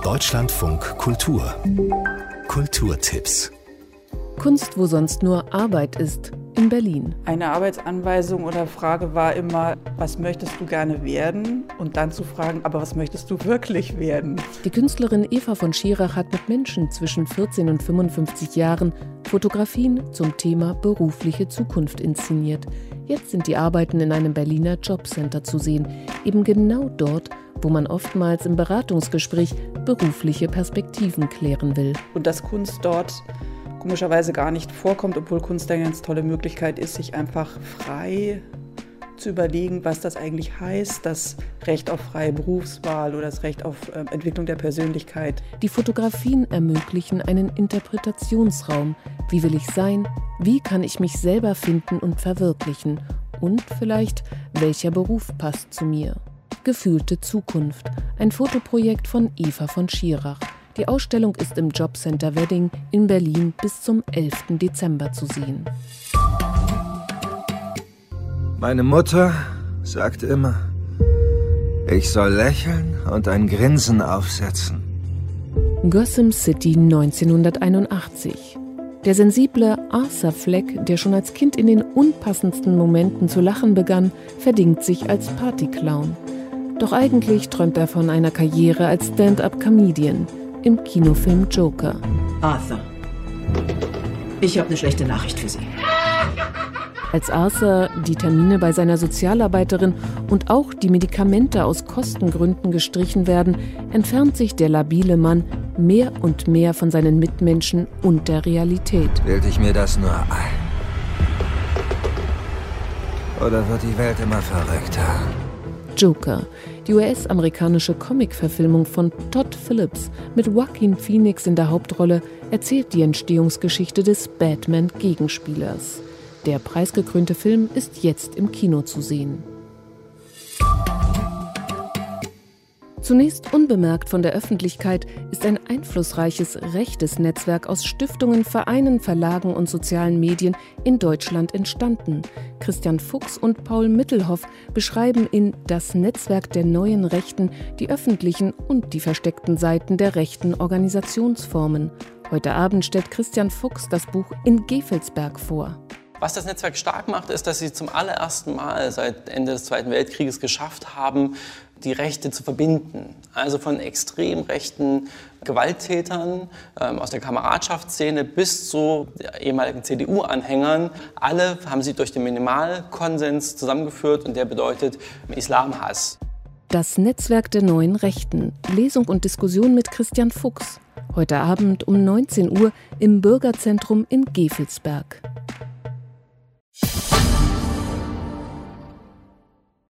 Deutschlandfunk Kultur. Kulturtipps. Kunst, wo sonst nur Arbeit ist, in Berlin. Eine Arbeitsanweisung oder Frage war immer, was möchtest du gerne werden? Und dann zu fragen, aber was möchtest du wirklich werden? Die Künstlerin Eva von Schirach hat mit Menschen zwischen 14 und 55 Jahren Fotografien zum Thema berufliche Zukunft inszeniert. Jetzt sind die Arbeiten in einem Berliner Jobcenter zu sehen, eben genau dort, wo man oftmals im Beratungsgespräch berufliche Perspektiven klären will. Und dass Kunst dort komischerweise gar nicht vorkommt, obwohl Kunst eine ganz tolle Möglichkeit ist, sich einfach frei zu überlegen, was das eigentlich heißt, das Recht auf freie Berufswahl oder das Recht auf Entwicklung der Persönlichkeit. Die Fotografien ermöglichen einen Interpretationsraum. Wie will ich sein? Wie kann ich mich selber finden und verwirklichen? Und vielleicht, welcher Beruf passt zu mir? Gefühlte Zukunft. Ein Fotoprojekt von Eva von Schirach. Die Ausstellung ist im Jobcenter Wedding in Berlin bis zum 11. Dezember zu sehen. Meine Mutter sagt immer, ich soll lächeln und ein Grinsen aufsetzen. Gotham City 1981. Der sensible Arthur Fleck, der schon als Kind in den unpassendsten Momenten zu lachen begann, verdingt sich als Partyclown. Doch eigentlich träumt er von einer Karriere als Stand-up-Comedian im Kinofilm Joker. Arthur, ich habe eine schlechte Nachricht für Sie. Als Arthur die Termine bei seiner Sozialarbeiterin und auch die Medikamente aus Kostengründen gestrichen werden, entfernt sich der labile Mann mehr und mehr von seinen Mitmenschen und der Realität. Bilde ich mir das nur ein? Oder wird die Welt immer verrückter? Joker, die US-amerikanische Comic-Verfilmung von Todd Phillips mit Joaquin Phoenix in der Hauptrolle, erzählt die Entstehungsgeschichte des Batman-Gegenspielers. Der preisgekrönte Film ist jetzt im Kino zu sehen. Zunächst unbemerkt von der Öffentlichkeit ist ein einflussreiches rechtes Netzwerk aus Stiftungen, Vereinen, Verlagen und sozialen Medien in Deutschland entstanden. Christian Fuchs und Paul Mittelhoff beschreiben in Das Netzwerk der neuen Rechten die öffentlichen und die versteckten Seiten der rechten Organisationsformen. Heute Abend stellt Christian Fuchs das Buch In Gevelsberg vor. Was das Netzwerk stark macht, ist, dass sie zum allerersten Mal seit Ende des Zweiten Weltkrieges geschafft haben, die Rechte zu verbinden. Also von extrem rechten Gewalttätern aus der Kameradschaftsszene bis zu ehemaligen CDU-Anhängern. Alle haben sie durch den Minimalkonsens zusammengeführt und der bedeutet Islamhass. Das Netzwerk der neuen Rechten. Lesung und Diskussion mit Christian Fuchs. Heute Abend um 19 Uhr im Bürgerzentrum in Gevelsberg.